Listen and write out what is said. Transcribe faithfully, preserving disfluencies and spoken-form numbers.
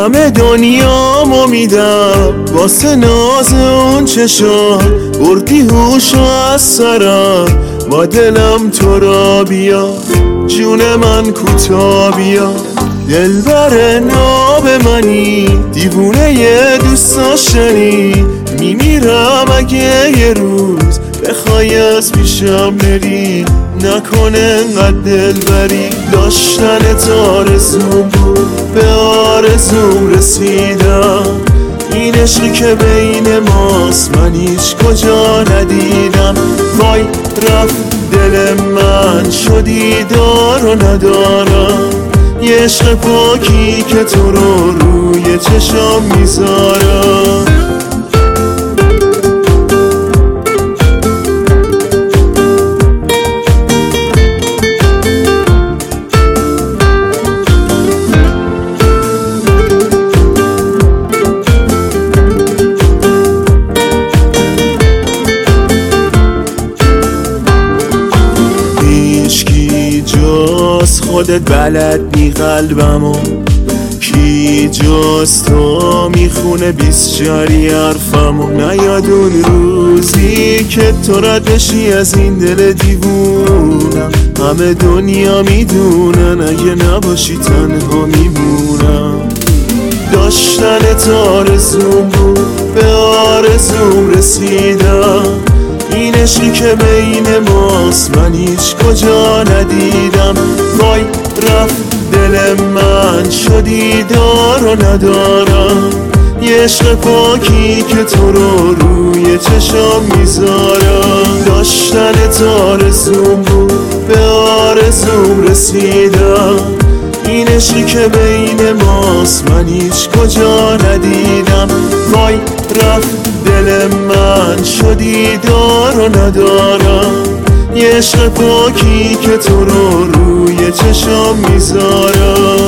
همه دنیامو میدم واسه ناز اون چشام، بردی هوشو از سرم با دلم تو را بیا، جون من کوتا بیا. دلبر ناب منی، دیوونه ی دوست داشتنی، میمیرم اگه یه روز بخوای از پیشم بری، نکنه انقدر دلبری. داشتن آرزوم بود، به آرزوم رسیدم، این عشقی که بین ماست من هیچ کجا ندیدم. وای رفت دل من، شدی دار و ندارم، یه عشق پاکی که تو رو روی چشام میذارم. جاست خودت بلد نی قلبمو، کی جاست تو میخونه بیست جاری حرفمو. نیاد اون روزی که تو رد بشی از این دل دیوونم، همه دنیا میدونن اگه نباشی تنها میمونم. داشتن آرزوم بود، به آرزوم رسیدم، این عشقی که بین ماست من هیچ کجا ندیدم. وای رفت دل من، شدی دار و ندارم، یه عشق پاکی که تو رو روی چشام میذارم. داشتن آرزوم بود، به آرزوم رسیدم، این عشقی که بین ماست من هیچ کجا ندیدم. وای رفت دل من، شدی دار و ندارم، یه عشق پاکی که تو رو روی چشام میذارم.